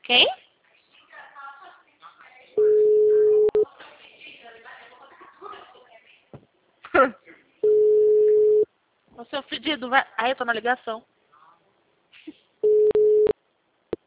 Quem? O seu pedido vai... Aí eu tô na ligação.